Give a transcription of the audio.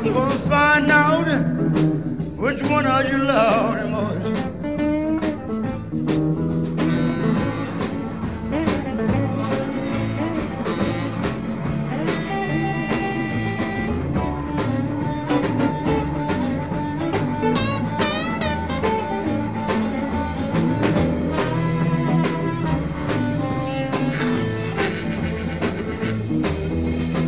Gonna find out which one of you love the most.